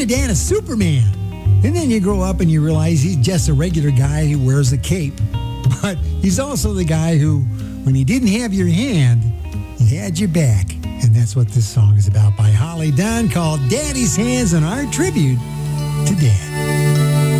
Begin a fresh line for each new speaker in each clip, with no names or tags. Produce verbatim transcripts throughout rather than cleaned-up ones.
Dan a Superman. And then you grow up and you realize he's just a regular guy who wears a cape. But he's also the guy who, when he didn't have your hand, he had your back. And that's what this song is about by Holly Dunn, called Daddy's Hands, and our tribute to Dad.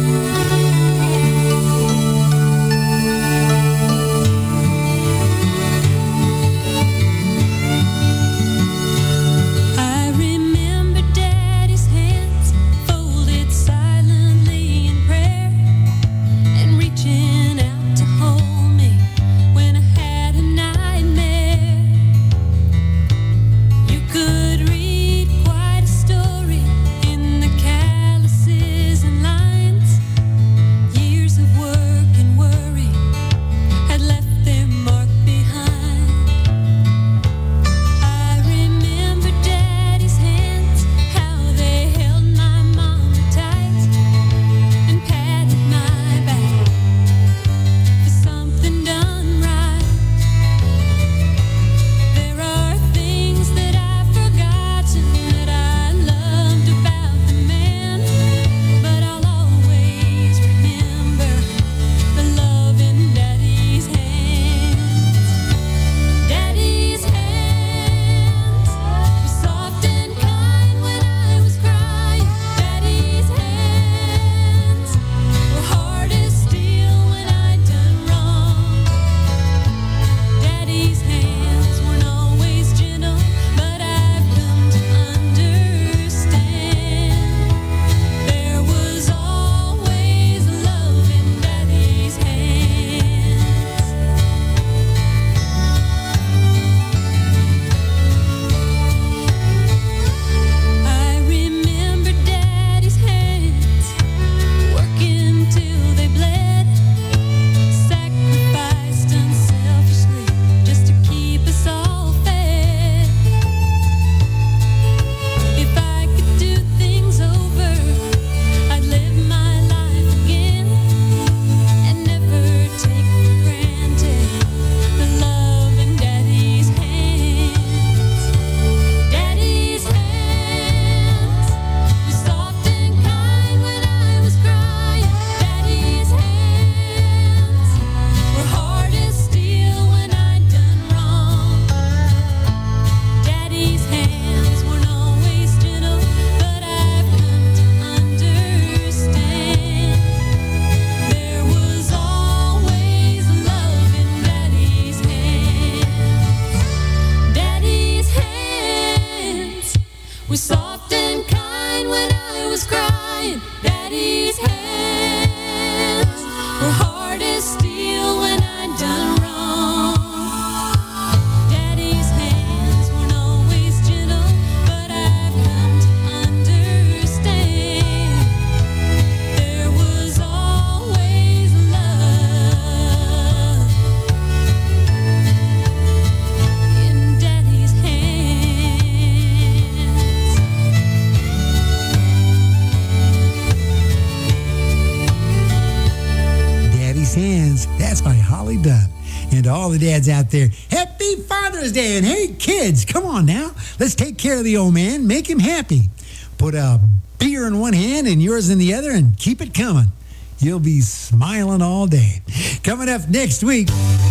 All the dads out there, happy Father's Day. And hey, kids, come on now. Let's take care of the old man. Make him happy. Put a beer in one hand and yours in the other and keep it coming. You'll be smiling all day. Coming up next week,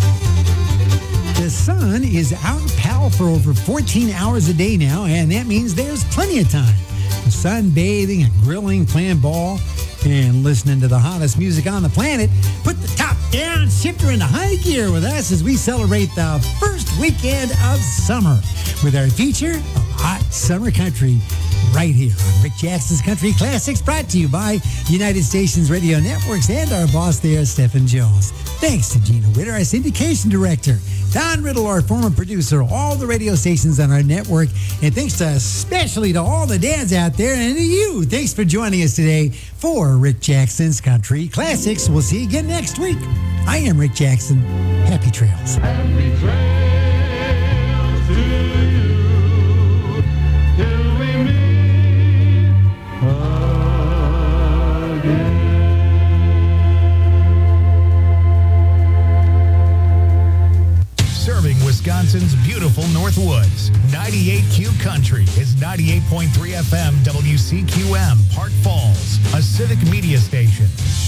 the sun is out, pal, for over fourteen hours a day now, and that means there's plenty of time for sunbathing and grilling, playing ball, and listening to the hottest music on the planet. Put the top down, shifter into high gear with us as we celebrate the first weekend of summer with our feature of Hot Summer Country right here on Rick Jackson's Country Classics, brought to you by United Stations Radio Networks and our boss there, Stephen Jones. Thanks to Gina Witter, our syndication director, Don Riddle, our former producer, all the radio stations on our network, and thanks to especially to all the dads out there and to you. Thanks for joining us today for Rick Jackson's Country Classics. We'll see you again next week. I am Rick Jackson. Happy trails.
Happy trails to you till we meet again. Serving Wisconsin's beautiful North Woods.
ninety-eight Q Country is ninety-eight point three F M W C Q M, Park Falls, a civic media station.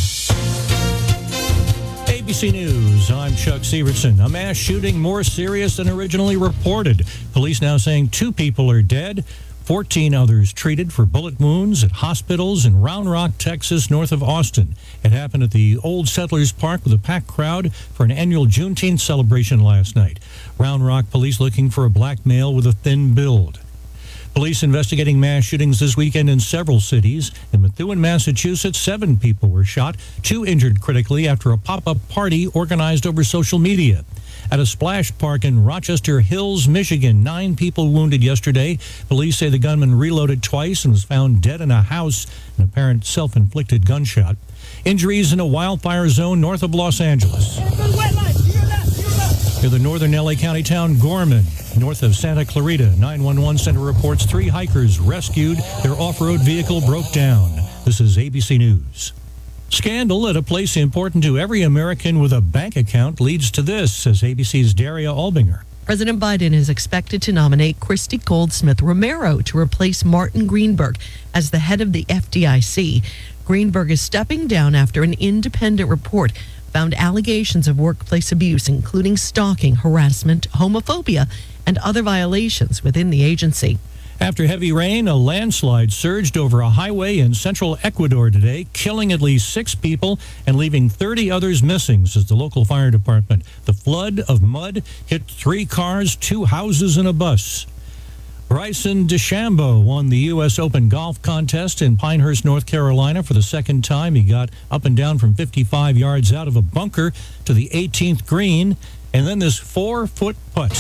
A B C News, I'm Chuck Severson. A mass shooting more serious than originally reported. Police now saying two people are dead, fourteen others treated for bullet wounds at hospitals in Round Rock, Texas, north of Austin. It happened at the Old Settlers Park with a packed crowd for an annual Juneteenth celebration last night. Round Rock police looking for a black male with a thin build. Police investigating mass shootings this weekend in several cities. In Methuen, Massachusetts, seven people were shot, two injured critically after a pop-up party organized over social media. At a splash park in Rochester Hills, Michigan, nine people wounded yesterday. Police say the gunman reloaded twice and was found dead in a house, an apparent self-inflicted gunshot. Injuries in a wildfire zone north of Los Angeles. Near the northern L A County town Gorman, north of Santa Clarita, nine one one center reports three hikers rescued. Their off-road vehicle broke down. This is A B C News. Scandal at a place important to every American with a bank account leads to this, says A B C's Daria Albinger.
President Biden is expected to nominate Christy Goldsmith Romero to replace Martin Greenberg as the head of the F D I C. Greenberg is stepping down after an independent report found allegations of workplace abuse, including stalking, harassment, homophobia, and other violations within the agency.
After heavy rain, a landslide surged over a highway in central Ecuador today, killing at least six people and leaving thirty others missing, says the local fire department. The flood of mud hit three cars, two houses, and a bus. Bryson DeChambeau won the U S Open golf contest in Pinehurst, North Carolina for the second time. He got up and down from fifty-five yards out of a bunker to the eighteenth green, and then this four-foot putt.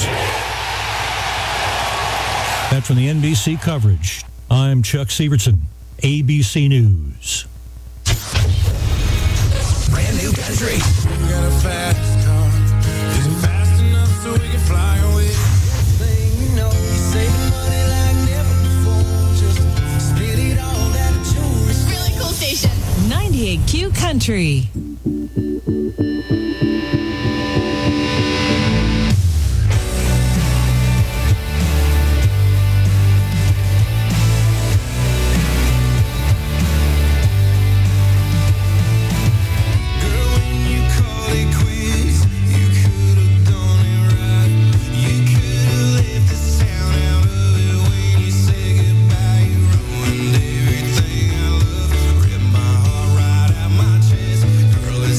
That's from the N B C coverage. I'm Chuck Severson, A B C News.
Brand new country.
We got a fast car. Is it fast enough so we can fly away? Thing you know, you save money like never before. Just split it all that jewelry.
Really cool station. ninety-eight Q Country.
Everything I love, rip my heart right out my chest. Girl,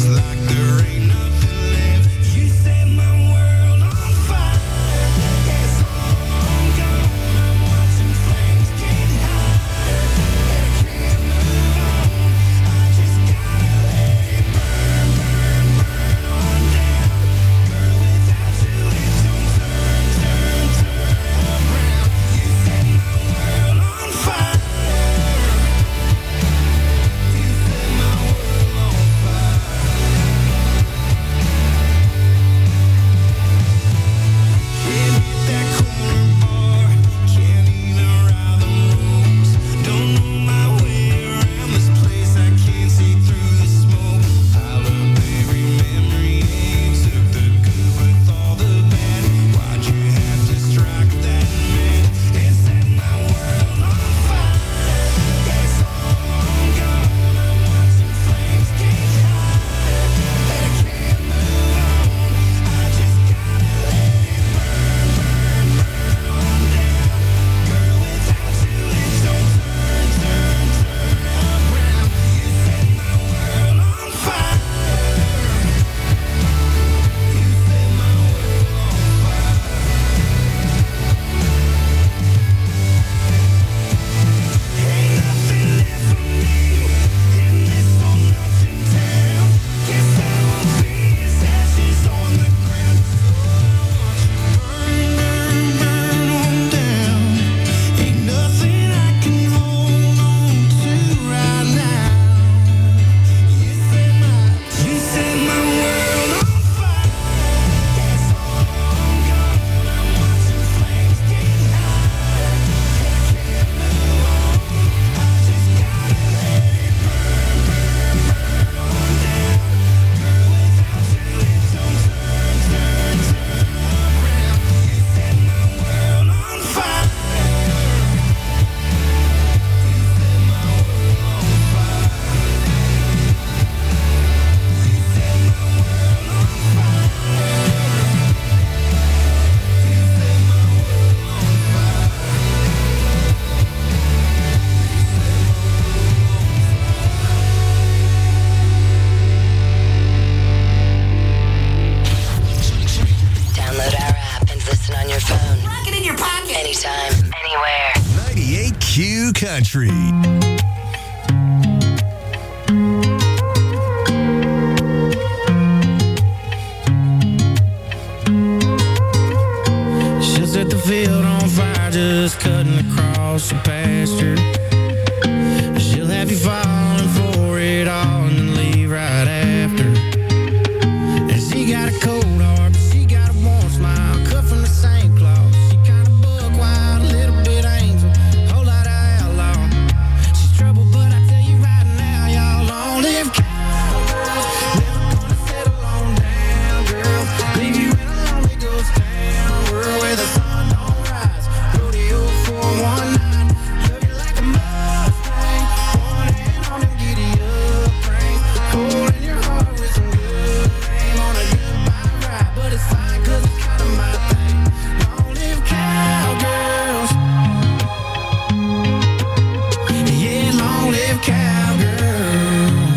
anytime, anywhere.
ninety-eight Q Country.
She'll set the field on fire, just cutting across the pasture. She'll have you falling for it all and then leave right after. And she got a cold heart, but she got a warm smile, cut from the same cloth. She kind of buck wild, a little bit angel, whole lot of outlaw. She's trouble, but I tell you right now, y'all long live cowgirls. Never gonna settle on down, girls. Leave you in a lonely ghost town world where the sun don't rise. Rodeo four one nine, love you like a Mustang. One hand on them giddy up reins, cold in your heart with some good aim on a goodbye ride. But it's fine 'cause it's kind of my thing. Long live cowgirls. Yeah, long live cowgirls.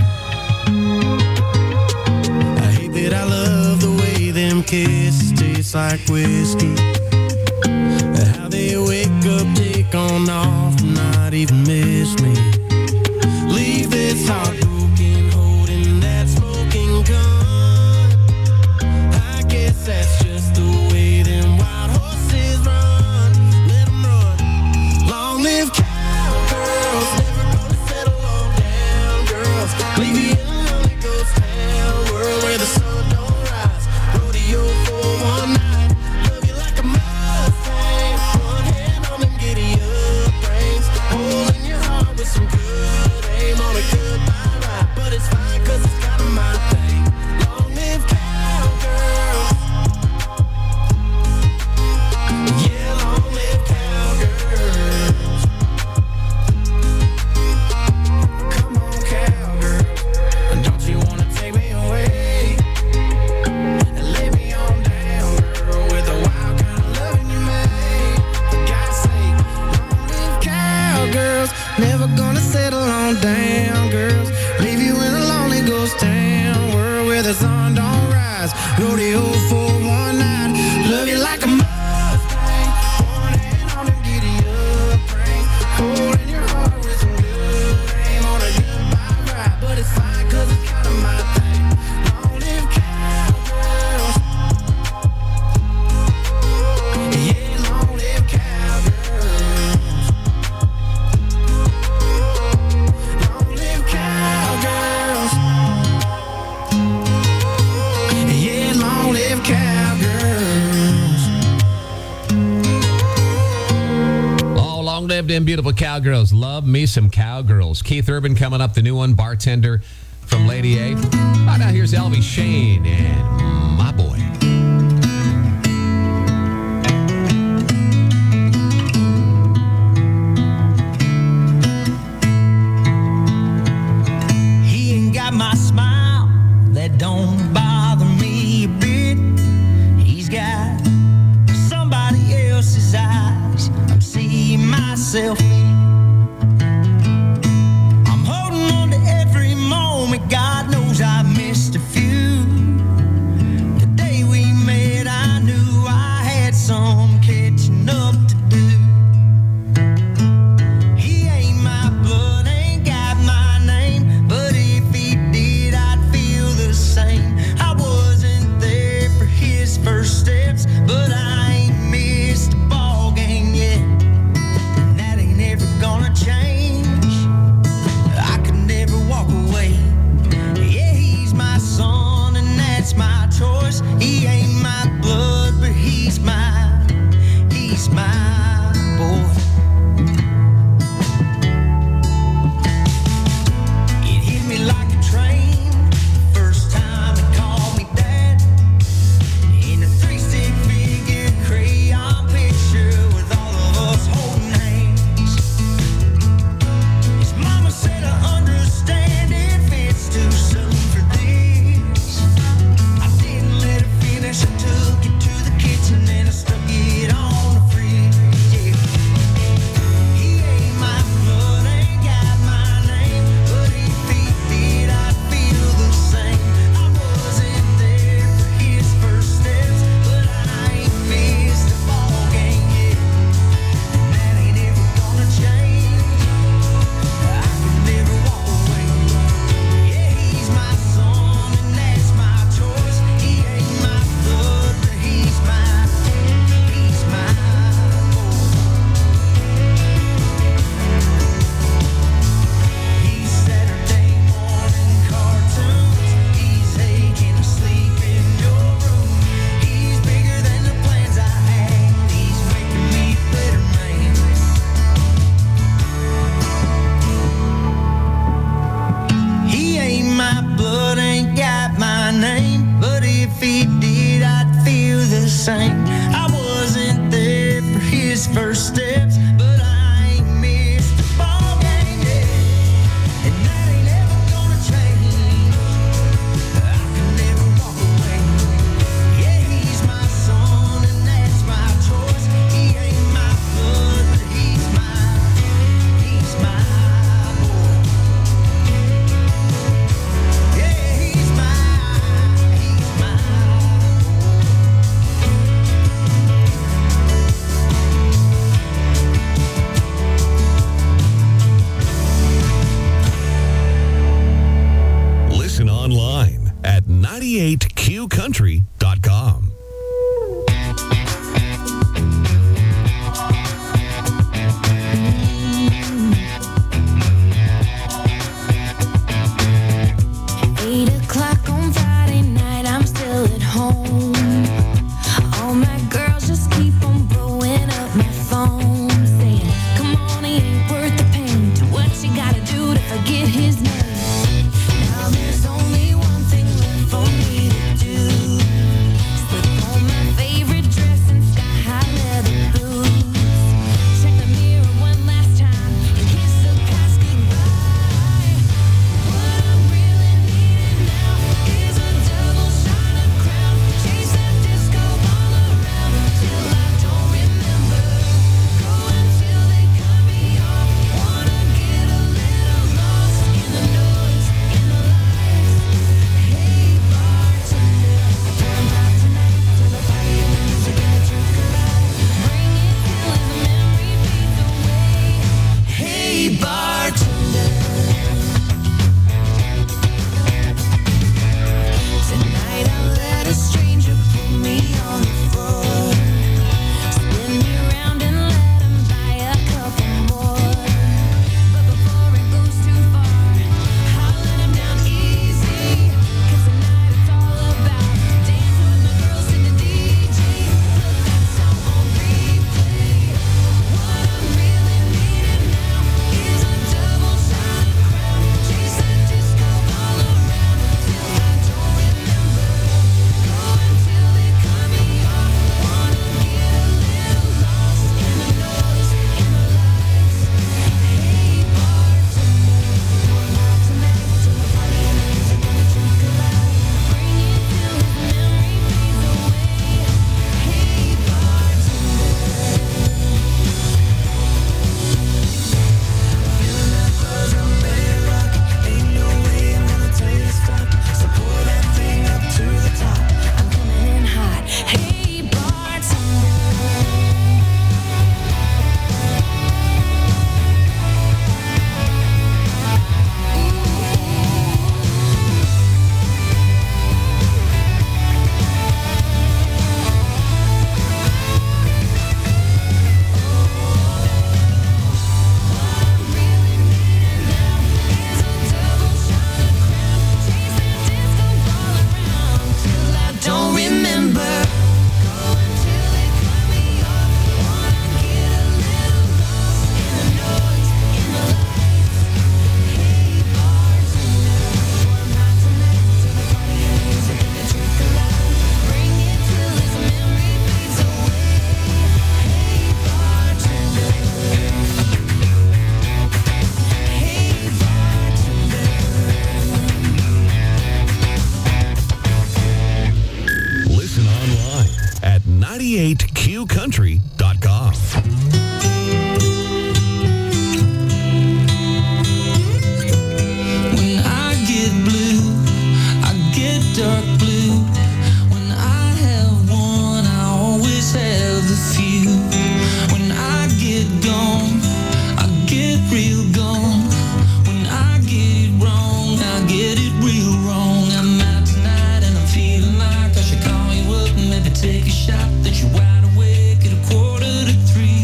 I hate that I love the way them kisses taste like whiskey. How they wake up, take on off, and not even miss me. Leave this heart broken, holding that smoking gun. I guess that's just the way them wild horses run. Let 'em run. Long live cowgirls. Never gonna settle on down, girls. Leave you in a lonely ghost town world where the sun don't rise. Rodeo four one nine, love you like a Mustang. One hand on them giddy up reins, hole in your heart with some good aim on a goodbye ride. But it's fine 'cause it's kind of my thing. Long live cowgirls. Yeah, long live cowgirls. Come on, cowgirl, don't you wanna take me away and lay me on down, girl, with the wild kind of loving you made? For God's sake, long live cowgirls. Never gonna settle on down, girls. Leave you in a lonely ghost town world where the sun don't rise. Rodeo four one nine, love you like a Mustang. One hand on them giddy up reins, cold in your heart with some good aim on a goodbye ride. But it's fine 'cause it's kind of my thing. Long live cowgirls. Yeah, long live cowgirls. Long live cowgirls. Yeah, long live cowgirls.
Oh, long live them beautiful cowgirls. Love me some cowgirls. Keith Urban coming up, the new one, Bartender from Lady A. Oh, now here's Elvie Shane and My Boy.
He ain't got my smile, that don't bother me a bit. He's got somebody else's eyes, I'm seeing myself in. I'm holding on to every moment, God knows I missed a few. The day we met, I knew I had some catching up to do. He ain't my blood, ain't got my name, but if he did, I'd feel the same. I wasn't there for his first steps, but I ain't missed a ball game yet. And that ain't every
ninety-eight Q country dot com.
Eight o'clock on Friday night, I'm still at home. All my girls just keep on blowing up my phone, saying, come on, he ain't worth the pain. Do what you gotta do to forget his name. Now there's only one thing left for me to do. Slip on my favorite dress and sky-high leather boots. Check the mirror one last time and kiss the past goodbye. What I'm really needing now is a double shot of Crown. Chase that disco ball around till I don't remember. Go until they cut me off. Wanna get a little lost in the noise, in the lights. Hey bartender, turn back tonight till the party and the music and the drink collide. Bring it till as the memory fades away. Hey bartender. Tonight I'll let a stranger put me on the floor. Spin me around and let him buy a couple more. But before it goes too far, I'll let him down easy. 'Cause tonight it's all about dancing with my girls and the D J. Put that song on replay. What I'm really needing now is a double shot of Crown. Chase that disco ball around till I don't remember. Go until they cut me off. Wanna get a little lost in the noise, in the lights. Hey bartender, pour out tonight till the party and the music and the drink collide. Bring it till his memory fades away. Hey bartender. Feeling that buzz, I'm ready to rock. Ain't no way I'm gonna tell you to stop. So pour that thing up to the top. I'm coming in hot. Hey bartender. Don't remember. Go until they cut me off. Wanna get a little lost in the noise, in the lights. Hey bartender, pour out tonight till the party and the music and the drink collide. Bring it till his memory fades away. Hey bartender. Hey bartender.
Listen online at ninety-eight Q country dot com.
When I get blue, I get dark blue. When I have one, I always have a few. When I get gone, I get real gone. When I get it wrong, I get it real wrong. I'm out tonight and I'm feeling like I should call you up and maybe take a shot that you're wide awake at a quarter to three.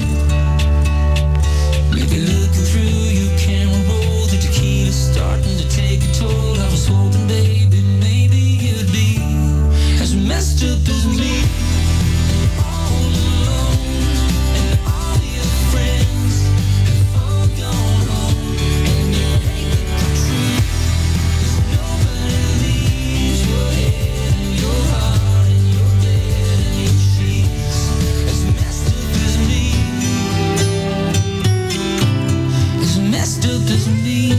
Maybe looking through your camera roll, the tequila's starting to take a toll. I was hoping, baby, maybe you'd be as messed up as me. All alone, and all your friends have all gone home. And you hate the truth, 'cause nobody leaves your head and your heart and your bed and your sheets as messed up as me. As messed up as me.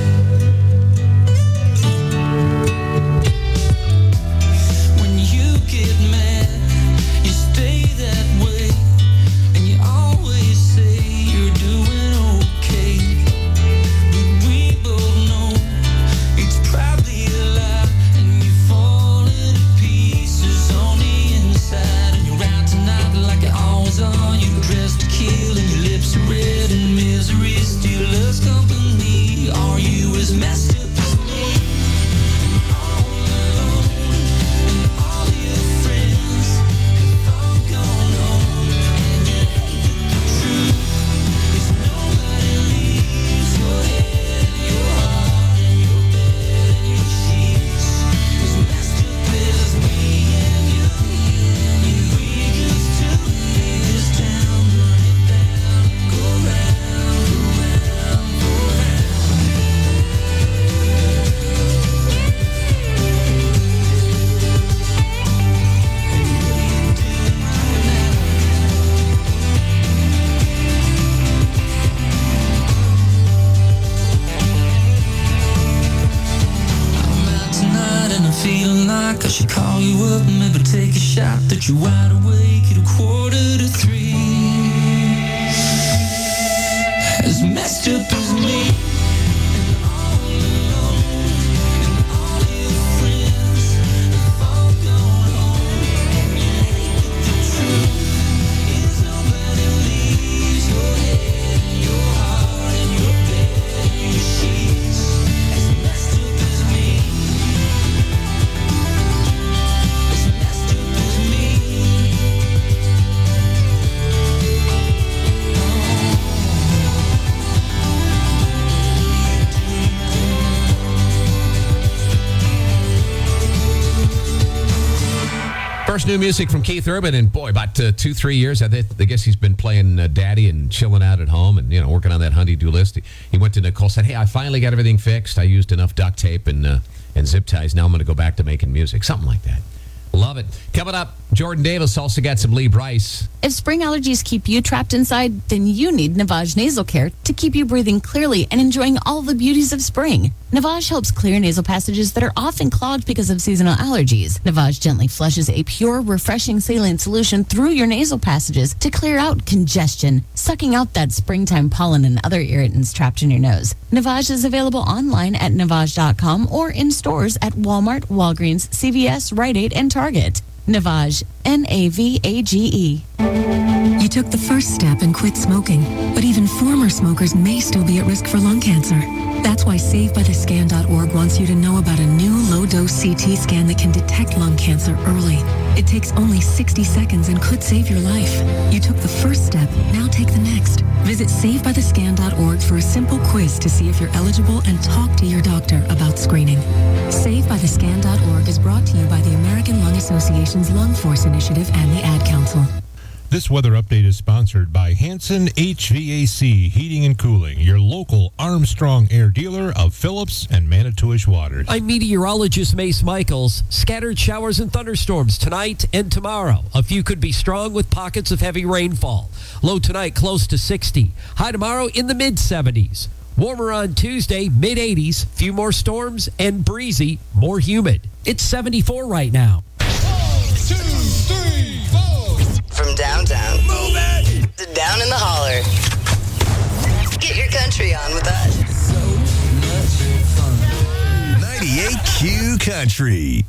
When you get mad, you stay that way, and you always say you're doing okay. But we both know it's probably a lie, and you're falling to pieces on the inside. And you're out tonight like you always are. You're dressed to kill, and your lips are red, and misery still loves company. Are you as messed up as me? All alone,
I should call you up and maybe take a shot that you're wide awake at a quarter to three. As messed up as me.
First new music from Keith Urban, and boy, about uh, two, three years. I, th- I guess he's been playing uh, daddy and chilling out at home and, you know, working on that honey-do list. He, he went to Nicole, said, hey, I finally got everything fixed. I used enough duct tape and, uh, and zip ties. Now I'm going to go back to making music. Something like that. Love it. Coming up, Jordan Davis also got some Lee Bryce.
If spring allergies keep you trapped inside, then you need Navage Nasal Care to keep you breathing clearly and enjoying all the beauties of spring. Navage helps clear nasal passages that are often clogged because of seasonal allergies. Navage gently flushes a pure, refreshing saline solution through your nasal passages to clear out congestion, sucking out that springtime pollen and other irritants trapped in your nose. Navage is available online at navage dot com or in stores at Walmart, Walgreens, C V S, Rite Aid, and Target. Navage, N A V A G E.
You took the first step and quit smoking, but even former smokers may still be at risk for lung cancer. That's why save by the scan dot org wants you to know about a new low-dose C T scan that can detect lung cancer early. It takes only sixty seconds and could save your life. You took the first step, now take the next. Visit save by the scan dot org for a simple quiz to see if you're eligible and talk to your doctor about screening. save by the scan dot org is brought to you by the American Lung Association's Lung Force Initiative and the Ad Council.
This weather update is sponsored by Hanson H V A C Heating and Cooling, your local Armstrong Air dealer of Phillips and Manitowish waters.
I'm meteorologist Mace Michaels. Scattered showers and thunderstorms tonight and tomorrow. A few could be strong with pockets of heavy rainfall. Low tonight close to sixty. High tomorrow in the mid seventies. Warmer on Tuesday, mid eighties. Few more storms and breezy, more humid. It's seventy-four right now.
Two, three, four.
From downtown Move it. to down in the holler. Get your country on with us.
So much fun.
ninety-eight Q Country.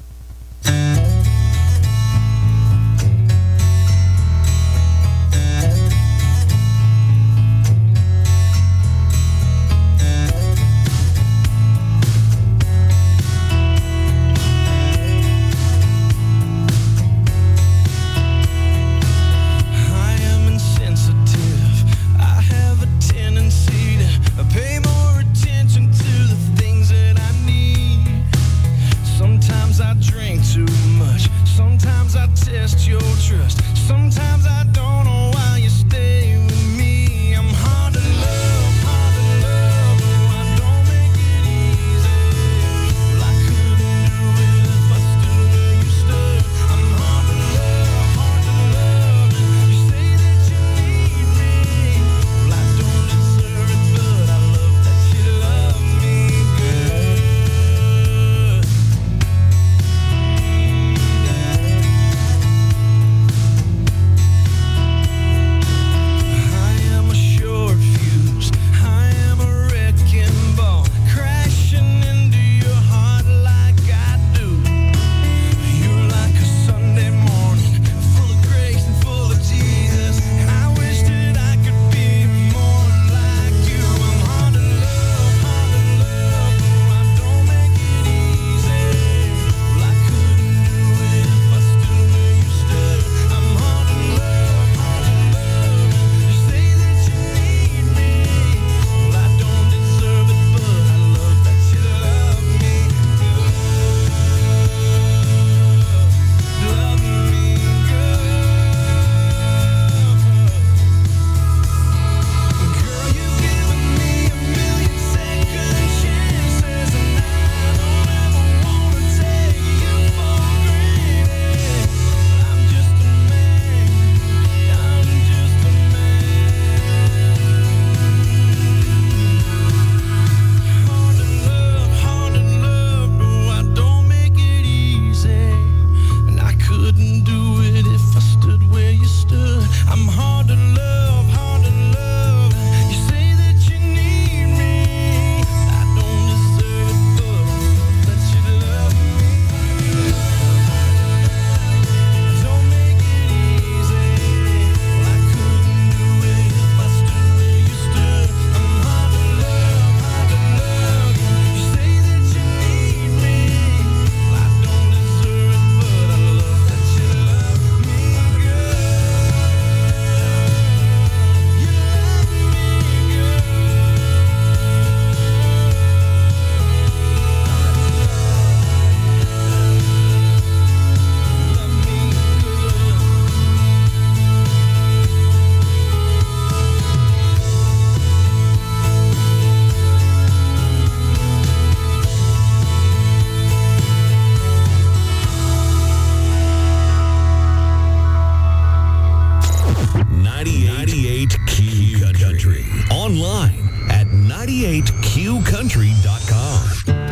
Pay more attention to the things that I need. Sometimes I drink too much.
Country. Online at ninety-eight Q country dot com.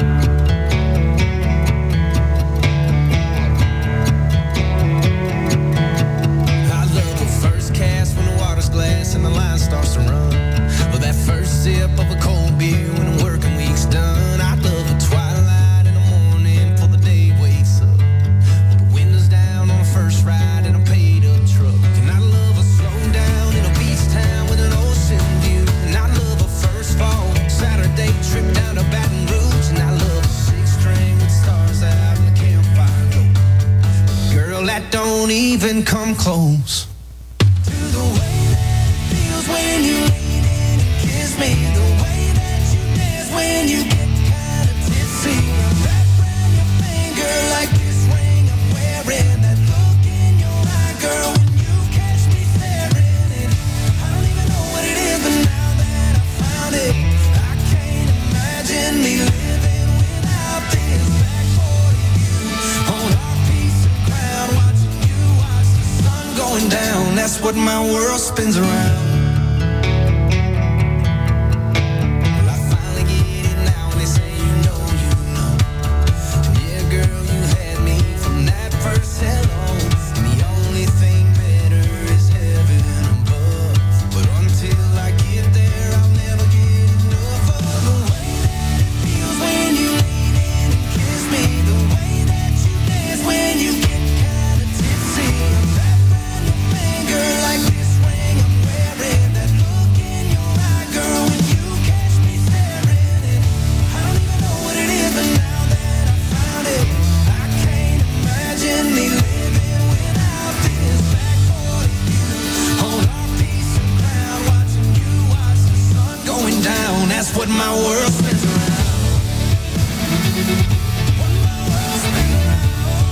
I love the first cast when the water's glass and the line starts to run. Or that first sip of a cold beer when the working week's done. I love the twilight in the morning before the day wakes up. With the windows down on the first ride in a paid up truck. And I love a slow down in a beach town with an ocean view. And I love a first fall Saturday trip down to Baton Rouge. And I love a six string with stars out in the campfire glow. Girl, that don't even come close to the way that it feels when you lean in and kiss me. The way that you dance when you get kind of tipsy. I'm wrapped around your finger like this ring I'm wearing. That look in your eye, girl, when you catch me staring. And I don't even know what it is, but now that I found it, I can't imagine me living without this backboard of you on our piece of ground, watching you watch the sun going down. That's what my world spins around. Well, I finally get it now, and they say you know, you know. And yeah, girl, you had me from that first hello. And the only thing better is heaven above. But until I get there, I'll never get enough of the way that it feels when you lean in and kiss me. The way that you dance when you get kind of tipsy. I'm wrapped around your finger like this ring I'm wearing. That look in your eye, girl, when you catch me staring. And I don't even know what it is, but now that I found it, I can't imagine me living without this backboard of you on our piece of ground, watching you watch the sun going down. That's what my world spins around. What my world spins around.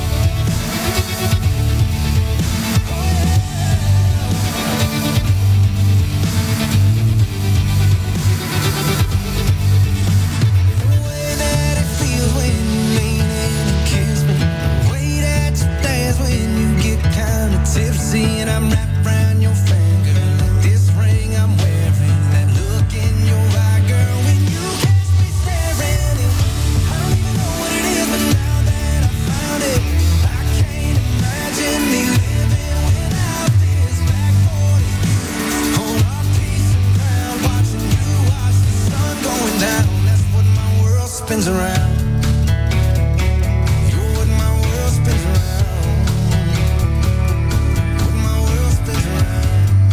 The way that it feels when you lean in and kiss me. The way that you dance when you get kind of tipsy. And I'm wrapped around your finger like this ring I'm wearing. That look in your eye, girl, when you catch me staring. And I don't even know what it is, but now that I found it, I can't imagine me living without this backboard of you on our piece of ground, watching you watch the sun going down. That's what my world spins around. You're what my world spins around. What my world spins around.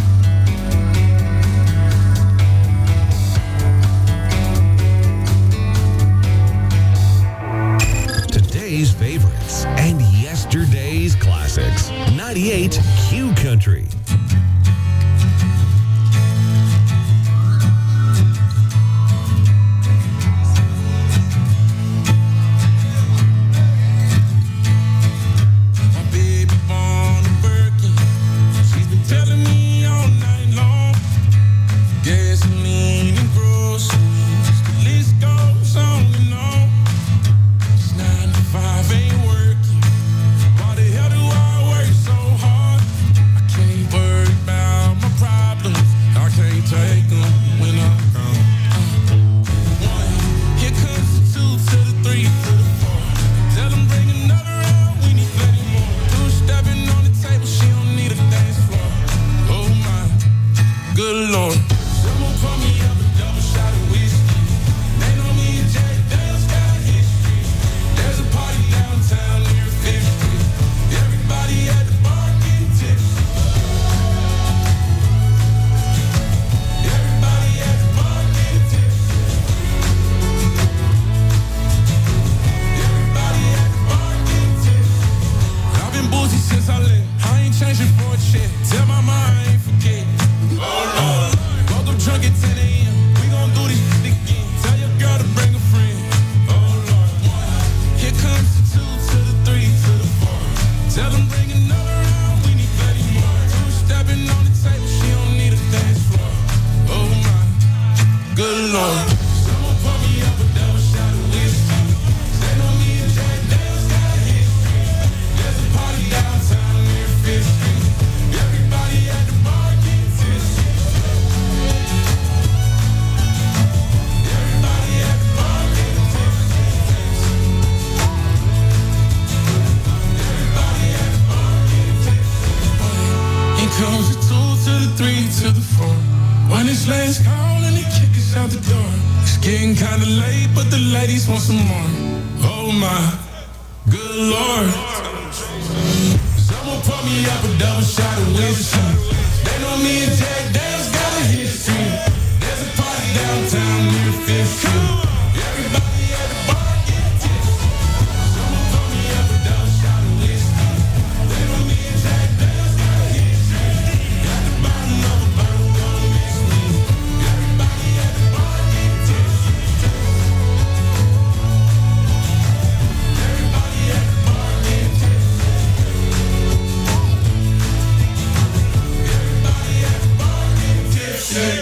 Today's favorites and yesterday's classics. ninety-eight Q Country.
My baby born a Birkin. She's been telling me all night long. Gasoline and groceries, the list goes on and on. It's nine to five ain't working. Why the hell do I work so hard? I can't worry about my problems. I can't take them when I'm gone. One, here comes the two to the three to the four. Tell them bring another round, we need plenty more. Two stepping on the table, she don't need a dance floor. Oh my, good lord. Someone pour me up a double shot of whiskey. They know me and Jack Dale's got history. There's a party downtown near Fifth Street. Everybody at the bar getting tipsy. Everybody at the bar getting tipsy. Everybody at the bar getting tipsy. I've been boozy since I left. I ain't changing for a check. Tell my mom I ain't forget. Oh Lord. Woke up drunk at ten a.m. We gon' do this shit again. Tell your girl to bring a friend. Oh Lord. Here comes the two to the three to the four. Tell them bring another round. We need plenty more. Two stepping on the table. She don't need a dance floor. Oh my, good lord. Someone pour me up a double shot of whiskey. They know me and Jack Dale's got history. There's a party downtown near Fifth Street. Everybody at the bar getting tipsy. last call and they kick us out the door. It's getting kinda late, but the ladies want some more. Oh my, good lord. Someone pour me up a double shot of whiskey. They know me and Jack Dale's got a history. There's a party downtown near Fifth Street. Everybody at the bar get tipsy. Someone pour me up a double shot of whiskey. They know me and Jack Dale's got a history. Got the bottom of a bottle, don't miss me. Everybody at the bar get tipsy. Everybody at the bar get tipsy. Everybody at the bar get tipsy.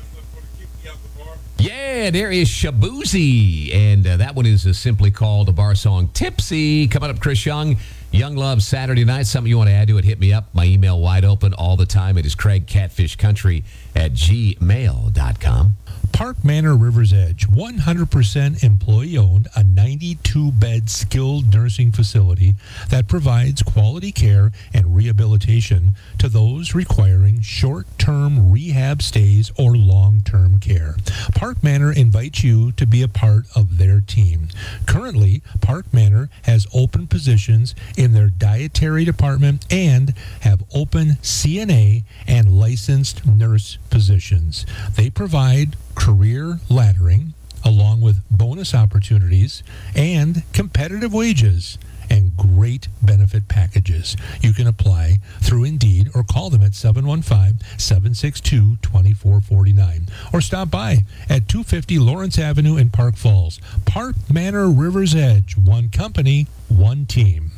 Yeah, there is Shabuzi, and uh, that one is uh, simply called a bar song, Tipsy. Coming up, Chris Young, Young Love Saturday night. Something you want to add to it, hit me up. My email wide open all the time. It is Craig Catfish Country at gmail dot com.
Park Manor River's Edge, one hundred percent employee-owned, a ninety-two bed skilled nursing facility that provides quality care and rehabilitation to those requiring short-term rehab stays or long-term care. Park Manor invites you to be a part of their team. Currently, Park Manor has open positions in their dietary department and have open C N A and licensed nurse positions. They provide career laddering along with bonus opportunities and competitive wages and great benefit packages. You can apply through Indeed or call them at seven one five, seven six two, two four four nine or stop by at two fifty Lawrence Avenue in Park Falls. Park Manor River's Edge, one company, one team.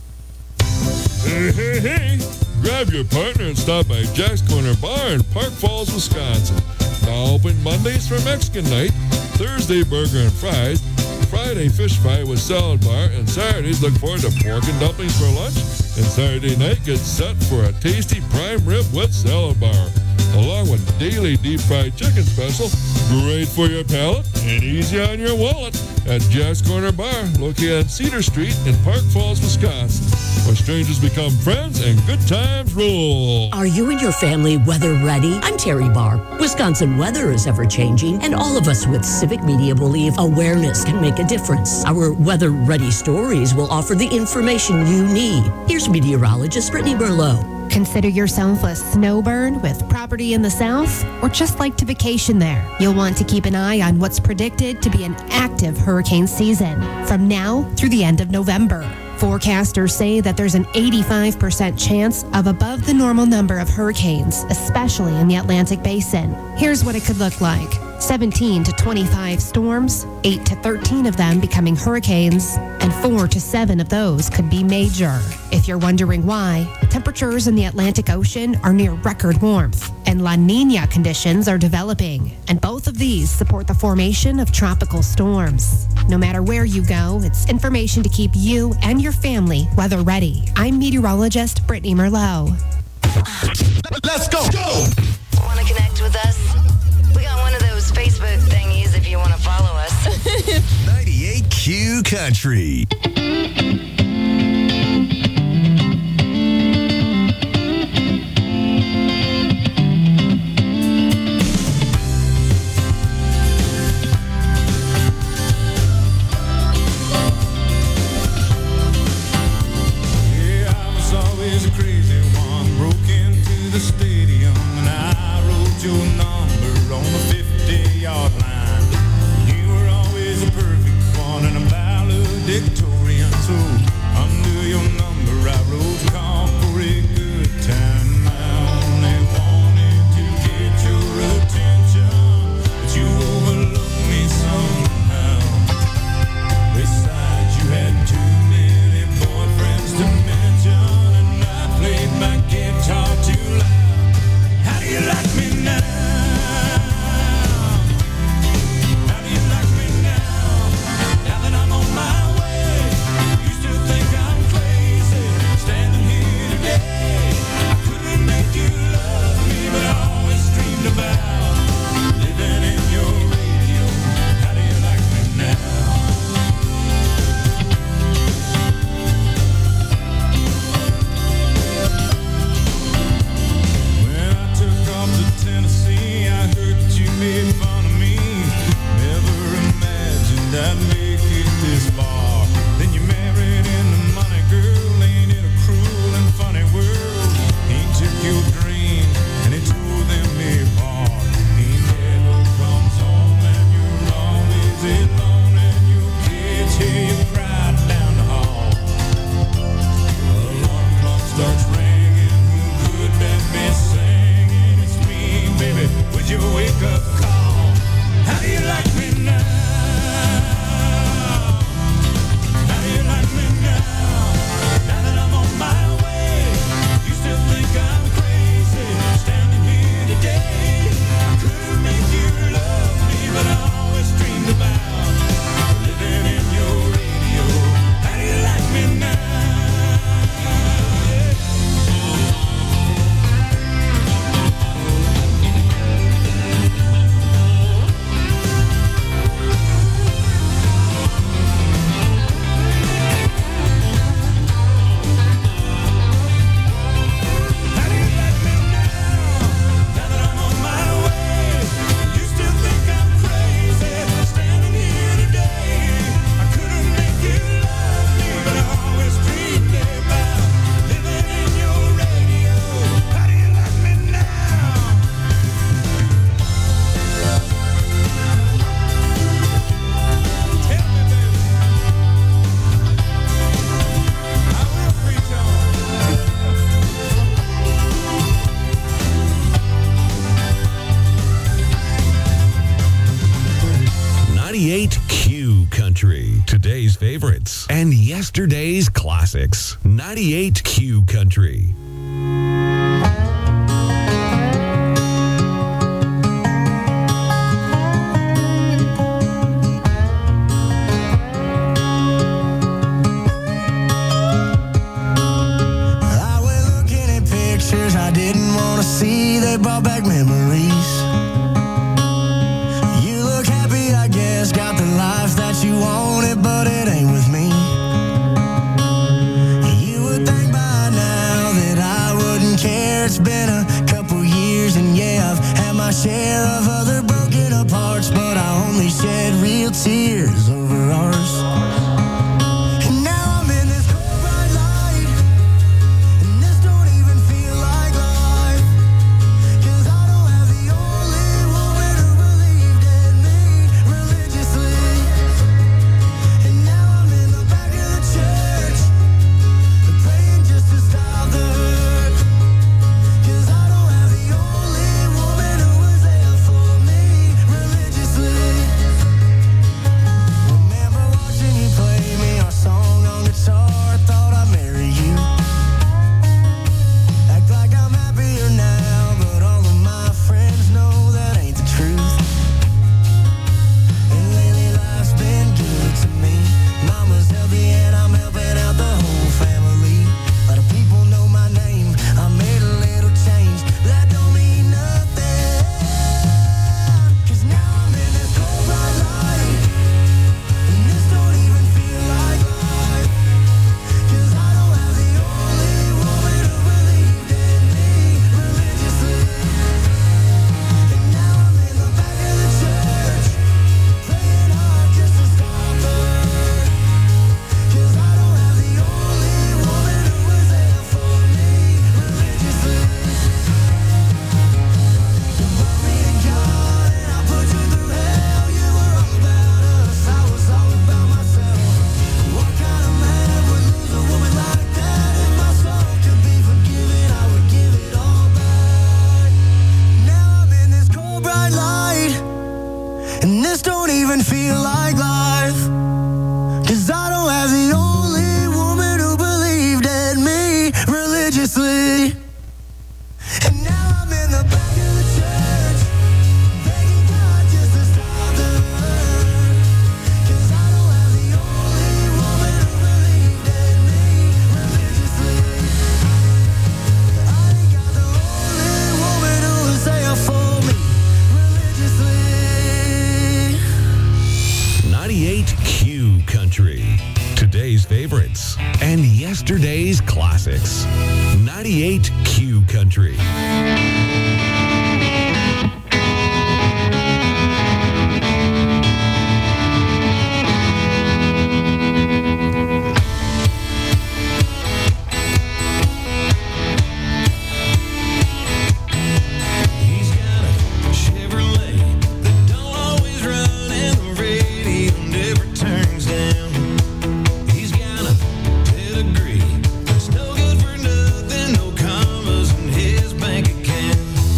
Hey, hey, hey! Grab your partner and stop by Jack's Corner Bar in Park Falls, Wisconsin. Now open Mondays for Mexican night, Thursday burger and fries, Friday fish fry with salad bar, and Saturdays look forward to pork and dumplings for lunch, and Saturday night gets set for a tasty prime rib with salad bar, along with daily deep fried chicken special, great for your palate and easy on your wallet at Jack's Corner Bar, located on Cedar Street in Park Falls, Wisconsin, where strangers become friends and good times rule.
Are you and your family weather ready? I'm Terry Barr. Wisconsin weather is ever changing, and all of us with Civic Media believe awareness can make a difference. Our weather ready stories will offer the information you need. Here's meteorologist Brittany Merlot.
Consider yourself a snowbird with property in the south, or just like to vacation there. You'll want to keep an eye on what's predicted to be an active hurricane season from now through the end of November. Forecasters say that there's an eighty-five percent chance of above the normal number of hurricanes, especially in the Atlantic Basin. Here's what it could look like. seventeen to twenty-five storms, eight to thirteen of them becoming hurricanes, and four to seven of those could be major. If you're wondering why, temperatures in the Atlantic Ocean are near record warmth, and La Nina conditions are developing, and both of these support the formation of tropical storms. No matter where you go, it's information to keep you and your family weather ready. I'm meteorologist Brittany Merlot.
Let's go! Go! Want to connect with us? We got one of those Facebook thingies if you want to follow us.
ninety-eight Q Country.
Victoria. wake-up call. How do you like me now? How do you like me now? Now that I'm on my way, you still think I'm crazy, standing here today. I couldn't make you love me, but I always dreamed about living in your radio. How do you like me now?
ninety-eight Q Country. Today's favorites and yesterday's classics. ninety-eight Q Country.
I went looking at pictures I didn't want to see. They brought back memories. You look happy, I guess. Got the life that you wanted, but it ain't with me. You would think by now that I wouldn't care. It's been a couple years, and yeah, I've had my share of other broken apart, but I only shed real tears over ours. And now I'm in this cold bright light, and this don't even feel like life. 'Cause I don't have the only woman who believed in me religiously. And now I'm in the back of the church, praying just to stop the hurt. 'Cause I don't have the only woman who was there for me religiously. Remember watching you play me our song on guitar, thought I'd marry you. Act like I'm happier now, but all of my friends know that ain't the truth. And lately life's been good to me. Mama's healthy and I'm helping out the whole family. A lot of people know my name, I made a little change, but that don't mean nothing. 'Cause now I'm in this cold bright light, and this don't even feel like life. 'Cause I don't have the only woman who believed in me religiously. And now I'm in the back of the church, praying hard just to stop the hurt. 'Cause I don't have the only woman who was there for me religiously. You brought me to God and I put you through hell. You were all about us, I was all about myself. What kind of man would lose a woman like that? If my soul could be forgiven, I would give it all back. Now I'm in this cold bright light, and this don't even feel like life. 'Cause I don't have the only woman who believed in me religiously. And now I'm in the back of the church, begging God just to stop the hurt. 'Cause I don't have the only woman who believed in me religiously. I ain't got the only woman who was there for me religiously.
ninety-eight Q Country. Today's favorites and yesterday's classics. ninety-eight Q Country.
He's got a Chevrolet that don't always run, and the radio never turns down. He's got a pedigree that's no good for nothing, no commas in his bank account.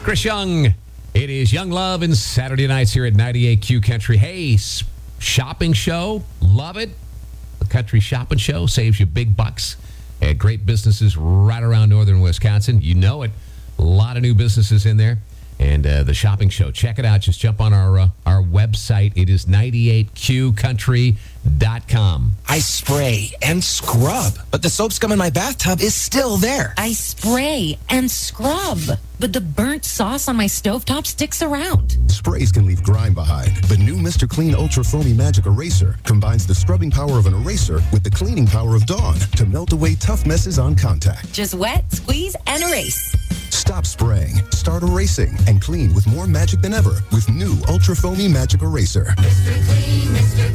Chris Young. It is Young Love and Saturday nights here at ninety-eight Q Country. Hey, s- shopping show. Love it. The country shopping show saves you big bucks at great businesses right around northern Wisconsin. You know it. A lot of new businesses in there. And uh, the shopping show. Check it out. Just jump on our uh, our website. It is ninety-eight Q country dot com.
I spray and scrub, but the soap scum in my bathtub is still there.
I spray and scrub, but the burnt sauce on my stovetop sticks around.
Sprays can leave grime behind. The new Mister Clean Ultra Foamy Magic Eraser combines the scrubbing power of an eraser with the cleaning power of Dawn to melt away tough messes on contact.
Just wet, squeeze, and erase.
Stop spraying, start erasing, and clean with more magic than ever with new Ultra Foamy Magic Eraser.
Mister Clean, Mister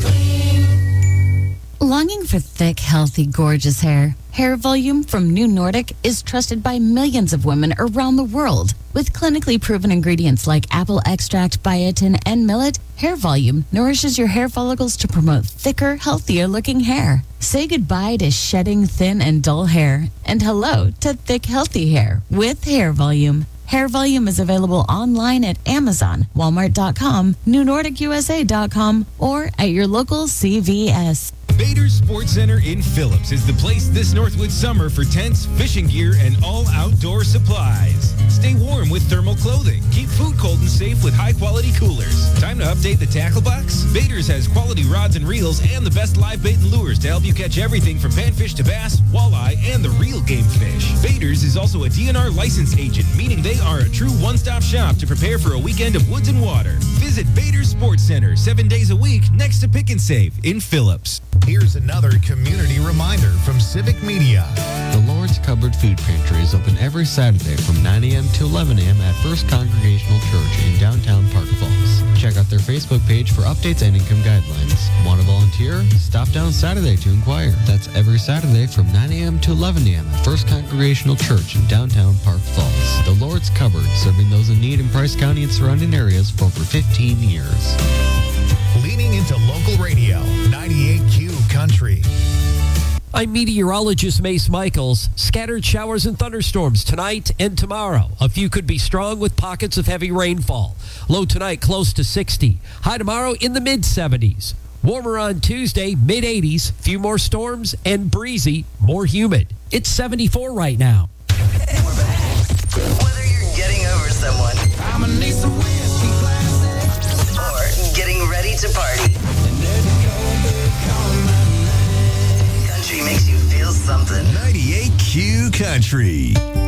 Clean.
Longing for thick, healthy, gorgeous hair? Hair Volume from New Nordic is trusted by millions of women around the world. With clinically proven ingredients like apple extract, biotin, and millet, Hair Volume nourishes your hair follicles to promote thicker, healthier looking hair. Say goodbye to shedding thin and dull hair and hello to thick, healthy hair with Hair Volume. Hair Volume is available online at Amazon, Walmart dot com, New Nordic U S A dot com, or at your local C V S.
Bader's Sports Center in Phillips is the place this Northwood summer for tents, fishing gear, and all outdoor supplies. Stay warm with thermal clothing. Keep food cold and safe with high-quality coolers. Time to update the tackle box? Bader's has quality rods and reels and the best live bait and lures to help you catch everything from panfish to bass, walleye, and the real game fish. Bader's is also a D N R license agent, meaning they are a true one-stop shop to prepare for a weekend of woods and water. Visit Bader's Sports Center seven days a week next to Pick and Save in Phillips.
Here's another community reminder from Civic Media.
The Lord's Cupboard Food Pantry is open every Saturday from nine a.m. to eleven a.m. at First Congregational Church in downtown Park Falls. Check out their Facebook page for updates and income guidelines. Want to volunteer? Stop down Saturday to inquire. That's every Saturday from nine a.m. to eleven a.m. at First Congregational Church in downtown Park Falls. The Lord's Cupboard, serving those in need in Price County and surrounding areas for over fifteen years.
Leaning into local radio, ninety-eight Q Country.
I'm meteorologist Mace Michaels. Scattered showers and thunderstorms tonight and tomorrow. A few could be strong with pockets of heavy rainfall. Low tonight close to sixty. High tomorrow in the mid seventies. Warmer on Tuesday, mid eighties. Few more storms and breezy, more humid. It's seventy-four right now.
Whether you're getting over someone
I'ma need some whiskey classic.
or getting ready to party, country makes you feel something.
ninety-eight Q Country.